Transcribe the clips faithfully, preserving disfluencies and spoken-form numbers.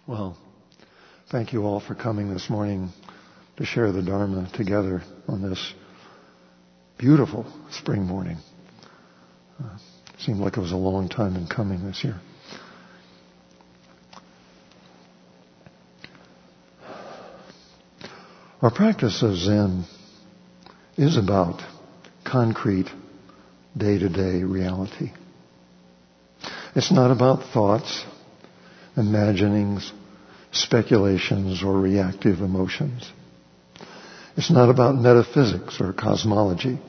Well, thank you all for coming this morning to share the Dharma together on this beautiful spring morning. Uh, seemed like it was a long time in coming this year. Our practice of Zen is about concrete, day-to-day reality. It's not about thoughts, imaginings, speculations, or reactive emotions. It's not about metaphysics or cosmology.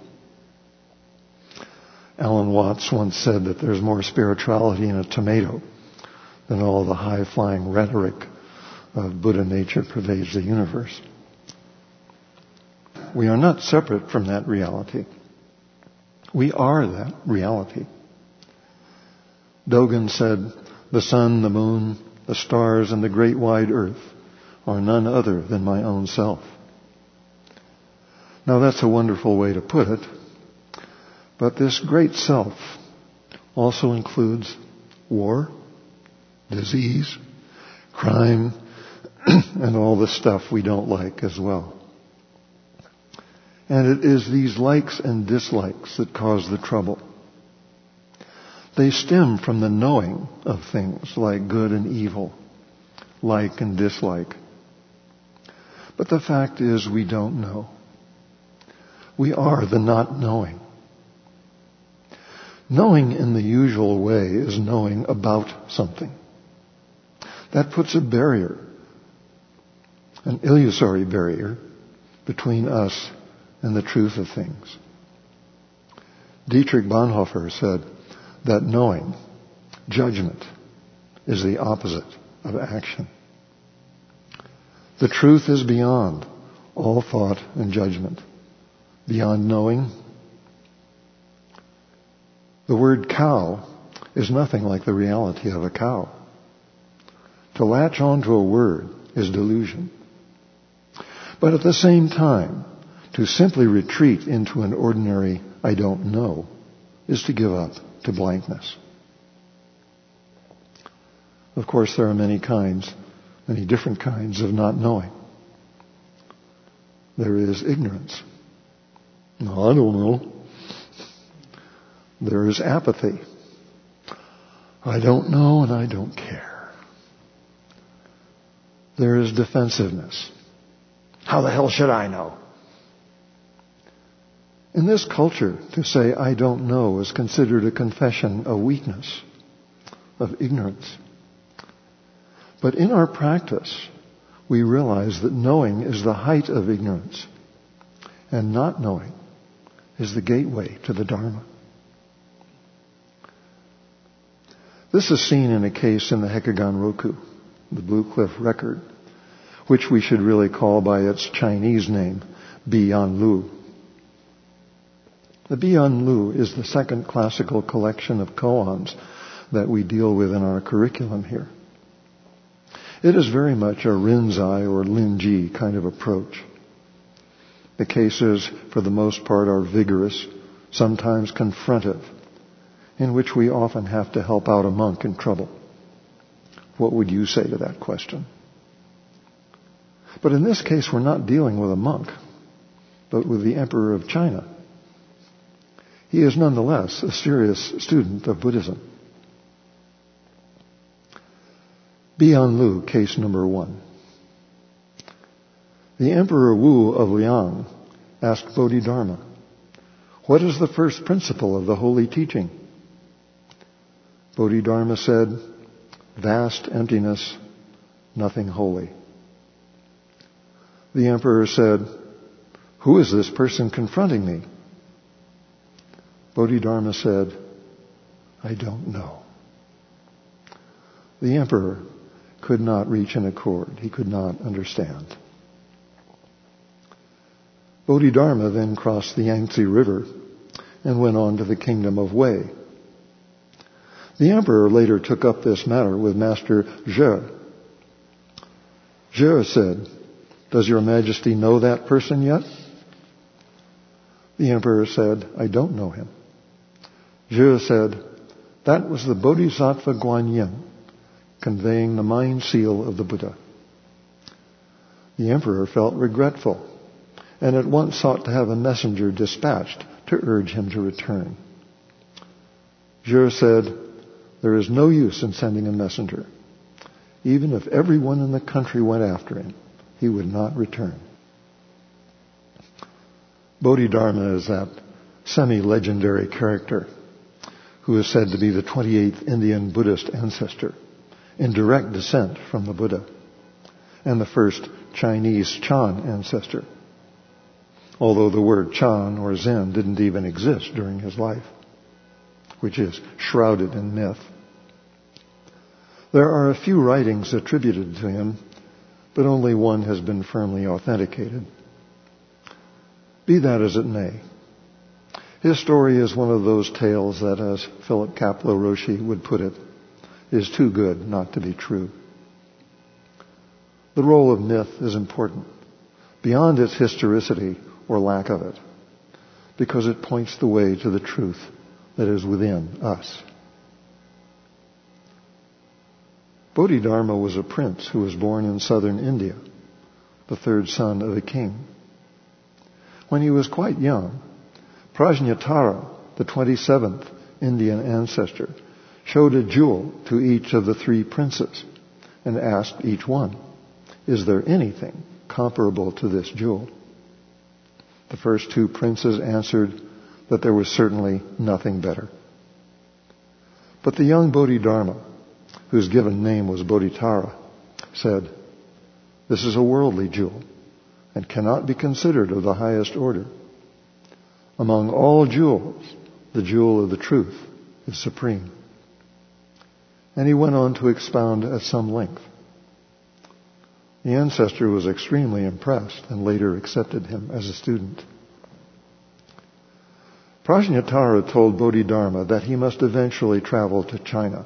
Alan Watts once said that there's more spirituality in a tomato than all the high-flying rhetoric of Buddha nature pervades the universe. We are not separate from that reality. We are that reality. Dogen said, "The sun, the moon, the stars, and the great wide earth are none other than my own self." Now that's a wonderful way to put it, but this great self also includes war, disease, crime, and all the stuff we don't like as well. And it is these likes and dislikes that cause the trouble. They stem from the knowing of things like good and evil, like and dislike. But the fact is we don't know. We are the not knowing. Knowing in the usual way is knowing about something. That puts a barrier, an illusory barrier, between us and the truth of things. Dietrich Bonhoeffer said that knowing, judgment, is the opposite of action. The truth is beyond all thought and judgment, beyond knowing. The word cow is nothing like the reality of a cow. To latch onto a word is delusion. But at the same time, to simply retreat into an ordinary I don't know is to give up to blankness. Of course, there are many kinds, many different kinds of not knowing. There is ignorance. No, I don't know. There is apathy. I don't know and I don't care. There is defensiveness. How the hell should I know? In this culture, to say I don't know is considered a confession of weakness, of ignorance. But in our practice, we realize that knowing is the height of ignorance, and not knowing is the gateway to the Dharma. This is seen in a case in the Hekigan Roku, the Blue Cliff Record, which we should really call by its Chinese name, Biyan Lu. The Biyan Lu is the second classical collection of koans that we deal with in our curriculum here. It is very much a Rinzai or Linji kind of approach. The cases, for the most part, are vigorous, sometimes confrontive, in which we often have to help out a monk in trouble. What would you say to that question? But in this case, we're not dealing with a monk, but with the Emperor of China. He is nonetheless a serious student of Buddhism. Biyan Lu, case number one. The Emperor Wu of Liang asked Bodhidharma, "What is the first principle of the holy teaching?" Bodhidharma said, "Vast emptiness, nothing holy." The Emperor said, "Who is this person confronting me?" Bodhidharma said, "I don't know." The Emperor could not reach an accord. He could not understand. Bodhidharma then crossed the Yangtze River and went on to the kingdom of Wei. The Emperor later took up this matter with Master Zhe. Zhe said, "Does your Majesty know that person yet?" The Emperor said, "I don't know him." Zhe said, "That was the Bodhisattva Guanyin, conveying the mind seal of the Buddha. The emperor felt regretful and at once sought to have a messenger dispatched to urge him to return. Zhi said, "There is no use in sending a messenger. Even if everyone in the country went after him, he would not return." Bodhidharma is that semi-legendary character who is said to be the twenty-eighth Indian Buddhist ancestor in direct descent from the Buddha, and the first Chinese Chan ancestor, although the word Chan or Zen didn't even exist during his life, which is shrouded in myth. There are a few writings attributed to him, but only one has been firmly authenticated. Be that as it may, his story is one of those tales that, as Philip Kapleau Roshi would put it, is too good not to be true. The role of myth is important, beyond its historicity or lack of it, because it points the way to the truth that is within us. Bodhidharma was a prince who was born in southern India, the third son of a king. When he was quite young, Prajnatara, the twenty-seventh Indian ancestor, showed a jewel to each of the three princes and asked each one, "Is there anything comparable to this jewel?" The first two princes answered that there was certainly nothing better. But the young Bodhidharma, whose given name was Bodhitara, said, "This is a worldly jewel and cannot be considered of the highest order. Among all jewels, the jewel of the truth is supreme." And he went on to expound at some length. The ancestor was extremely impressed and later accepted him as a student. Prajnatara told Bodhidharma that he must eventually travel to China.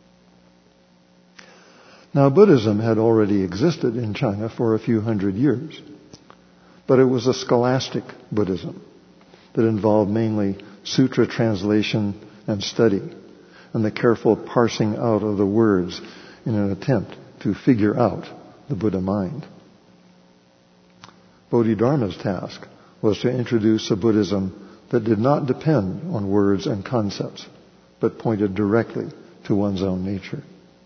Now, Buddhism had already existed in China for a few hundred years, but it was a scholastic Buddhism that involved mainly sutra translation and study, and the careful parsing out of the words in an attempt to figure out the Buddha mind. Bodhidharma's task was to introduce a Buddhism that did not depend on words and concepts, but pointed directly to one's own nature.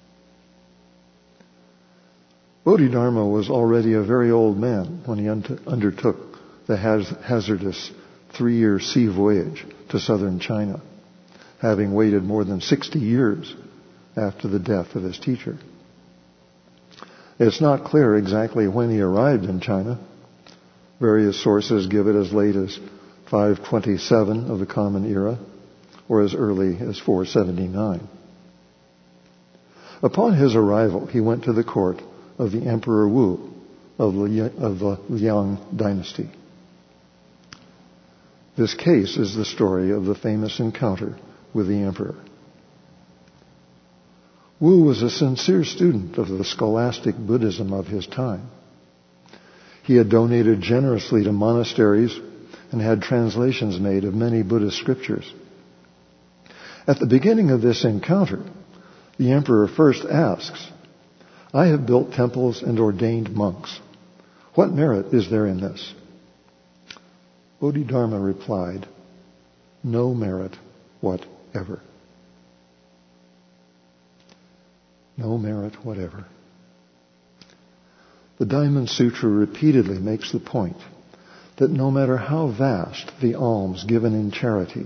Bodhidharma was already a very old man when he undertook the hazardous three-year sea voyage to southern China, having waited more than sixty years after the death of his teacher. It's not clear exactly when he arrived in China. Various sources give it as late as five twenty-seven of the Common Era, or as early as four seventy-nine. Upon his arrival, he went to the court of the Emperor Wu of the Liang dynasty. This case is the story of the famous encounter with the emperor. Wu was a sincere student of the scholastic Buddhism of his time. He had donated generously to monasteries and had translations made of many Buddhist scriptures. At the beginning of this encounter, the emperor first asks, "I have built temples and ordained monks. What merit is there in this?" Bodhidharma replied, "No merit whatever." No merit whatever. The Diamond Sutra repeatedly makes the point that no matter how vast the alms given in charity,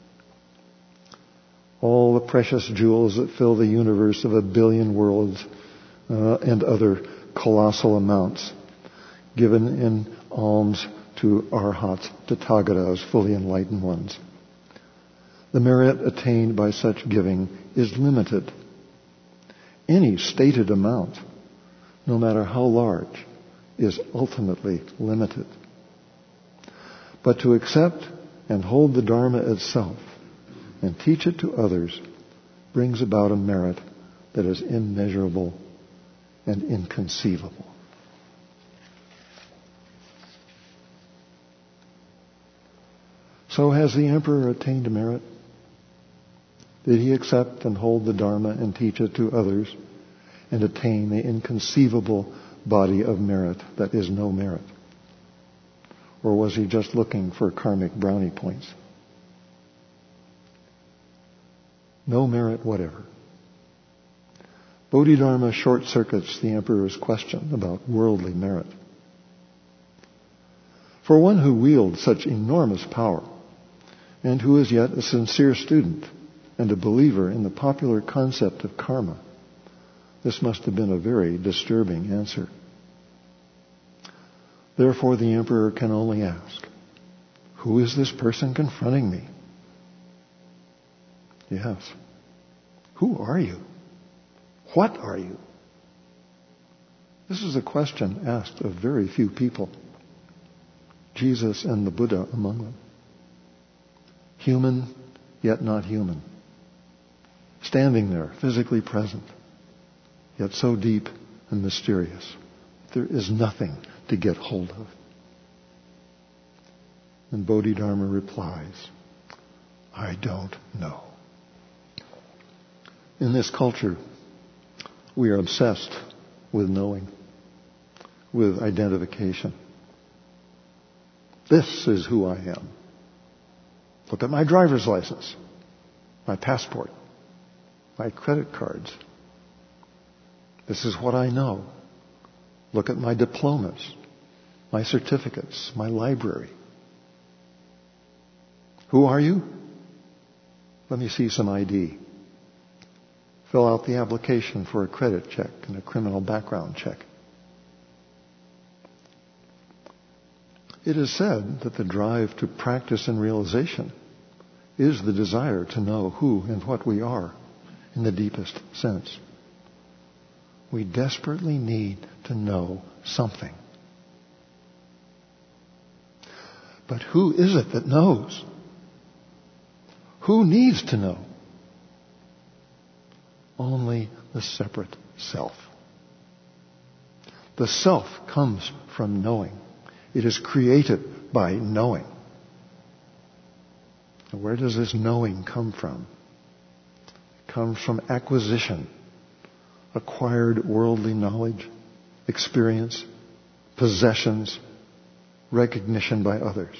all the precious jewels that fill the universe of a billion worlds uh, and other colossal amounts given in alms to arhats, Tathagatas, fully enlightened ones, the merit attained by such giving is limited. Any stated amount, no matter how large, is ultimately limited. But to accept and hold the Dharma itself and teach it to others brings about a merit that is immeasurable and inconceivable. So has the emperor attained merit? Did he accept and hold the Dharma and teach it to others and attain the inconceivable body of merit that is no merit? Or was he just looking for karmic brownie points? No merit whatever. Bodhidharma short-circuits the emperor's question about worldly merit. For one who wields such enormous power, and who is yet a sincere student and a believer in the popular concept of karma, this must have been a very disturbing answer. Therefore, the emperor can only ask, who is this person confronting me? Yes. Who are you? What are you? This is a question asked of very few people. Jesus and the Buddha among them. Human, yet not human. Standing there, physically present, yet so deep and mysterious. There is nothing to get hold of. And Bodhidharma replies, I don't know. In this culture, we are obsessed with knowing, with identification. This is who I am. Look at my driver's license, my passport, my credit cards. This is what I know. Look at my diplomas, my certificates, my library. Who are you? Let me see some I D. Fill out the application for a credit check and a criminal background check. It is said that the drive to practice and realization is the desire to know who and what we are in the deepest sense. We desperately need to know something. But who is it that knows? Who needs to know? Only the separate self. The self comes from knowing. It is created by knowing. And where does this knowing come from? It comes from acquisition, acquired worldly knowledge, experience, possessions, recognition by others.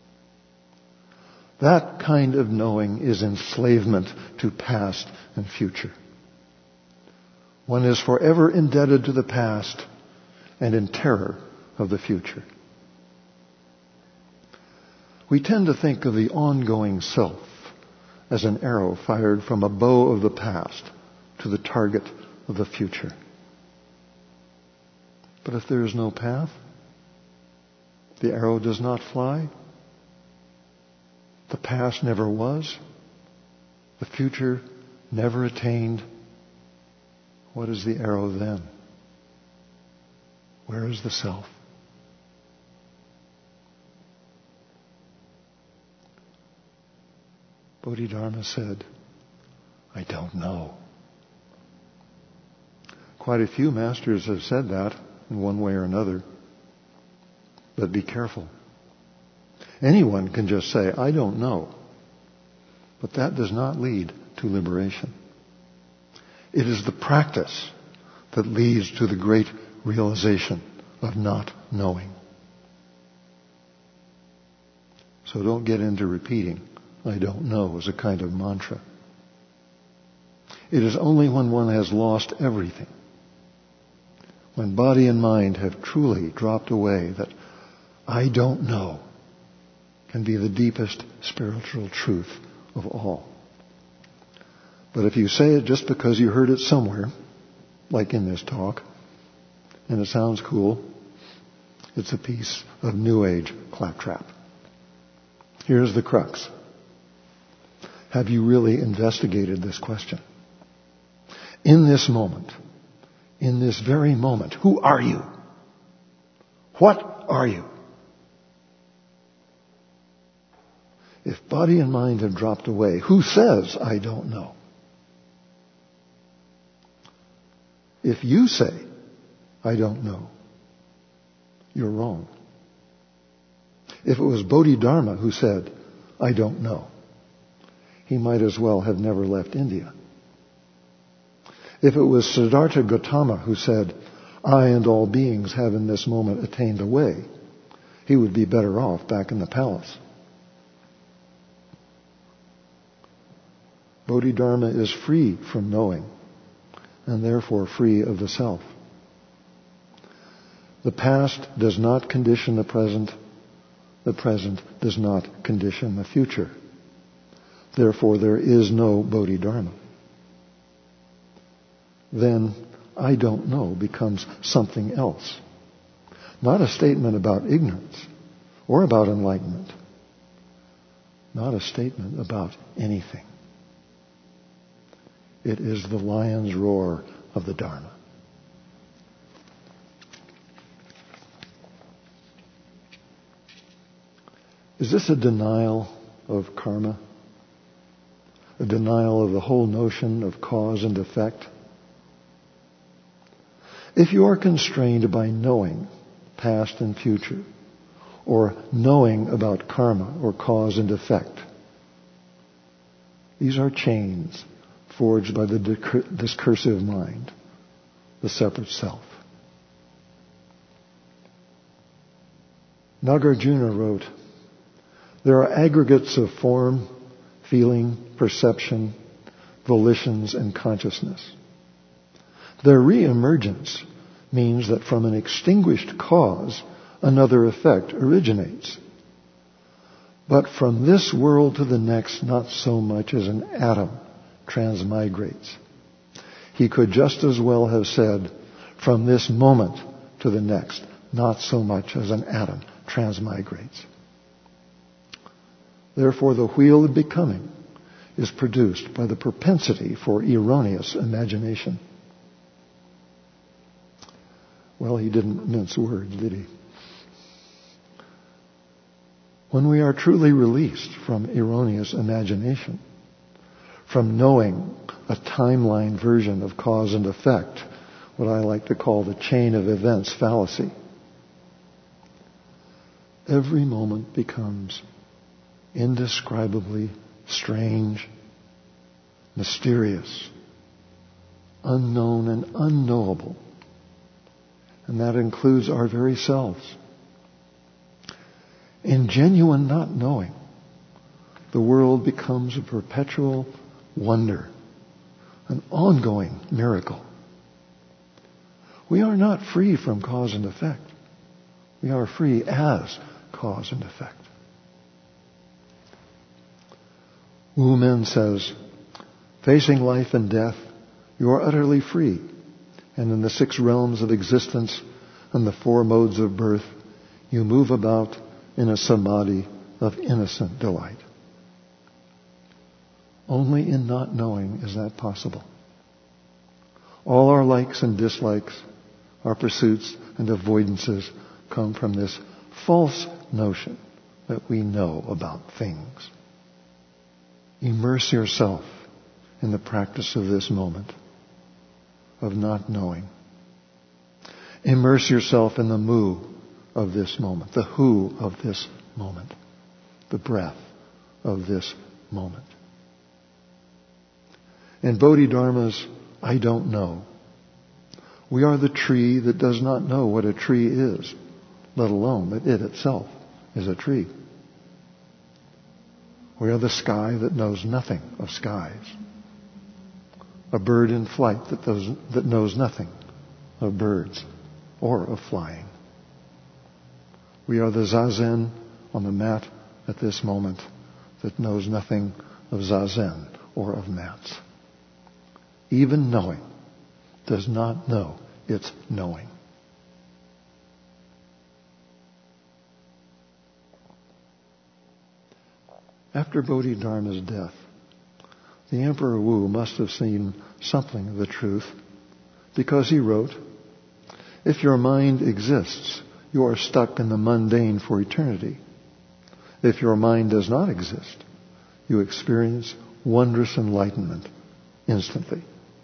That kind of knowing is enslavement to past and future. One is forever indebted to the past and in terror of the future. We tend to think of the ongoing self as an arrow fired from a bow of the past to the target of the future. But if there is no path, the arrow does not fly, the past never was, the future never attained, what is the arrow then? Where is the self? Bodhidharma said, I don't know. Quite a few masters have said that in one way or another. But be careful. Anyone can just say, I don't know. But that does not lead to liberation. It is the practice that leads to the great realization of not knowing. So don't get into repeating, I don't know, as a kind of mantra. It is only when one has lost everything, when body and mind have truly dropped away, that I don't know can be the deepest spiritual truth of all. But if you say it just because you heard it somewhere, like in this talk, and it sounds cool, it's a piece of New Age claptrap. Here's the crux. Have you really investigated this question? In this moment, in this very moment, who are you? What are you? If body and mind have dropped away, who says, I don't know? If you say, I don't know, you're wrong. If it was Bodhidharma who said, I don't know, he might as well have never left India. If it was Siddhartha Gautama who said, I and all beings have in this moment attained the way, he would be better off back in the palace. Bodhidharma is free from knowing, and therefore free of the self. The past does not condition the present. The present does not condition the future. Therefore, there is no Bodhidharma. Then, I don't know becomes something else. Not a statement about ignorance or about enlightenment. Not a statement about anything. It is the lion's roar of the Dharma. Is this a denial of karma? A denial of the whole notion of cause and effect? If you are constrained by knowing past and future, or knowing about karma or cause and effect, these are chains forged by the discursive mind, the separate self. Nagarjuna wrote, there are aggregates of form, feeling, perception, volitions, and consciousness. Their re-emergence means that from an extinguished cause, another effect originates. But from this world to the next, not so much as an atom transmigrates. He could just as well have said, from this moment to the next, not so much as an atom transmigrates. Therefore, the wheel of becoming is produced by the propensity for erroneous imagination. Well, he didn't mince words, did he? When we are truly released from erroneous imagination, from knowing a timeline version of cause and effect, what I like to call the chain of events fallacy, every moment becomes indescribably strange, mysterious, unknown, and unknowable. And that includes our very selves. In genuine not knowing, the world becomes a perpetual wonder, an ongoing miracle. We are not free from cause and effect. We are free as cause and effect. Wu Men says, facing life and death, you are utterly free. And in the six realms of existence and the four modes of birth, you move about in a samadhi of innocent delight. Only in not knowing is that possible. All our likes and dislikes, our pursuits and avoidances come from this false notion that we know about things. Immerse yourself in the practice of this moment of not knowing. Immerse yourself in the mu of this moment, the hu of this moment, the breath of this moment. In Bodhidharma's I don't know, we are the tree that does not know what a tree is, let alone that it itself is a tree. We are the sky that knows nothing of skies. A bird in flight that, does, that knows nothing of birds or of flying. We are the zazen on the mat at this moment that knows nothing of zazen or of mats. Even knowing does not know its knowing. After Bodhidharma's death, the Emperor Wu must have seen something of the truth, because he wrote, if your mind exists, you are stuck in the mundane for eternity. If your mind does not exist, you experience wondrous enlightenment instantly.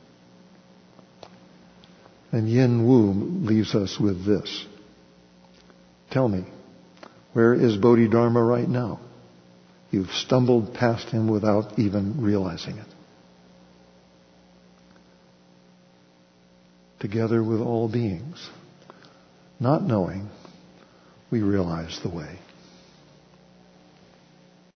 And Yin Wu leaves us with this. Tell me, where is Bodhidharma right now? You've stumbled past him without even realizing it. together with all beings. Not knowing, we realize the way.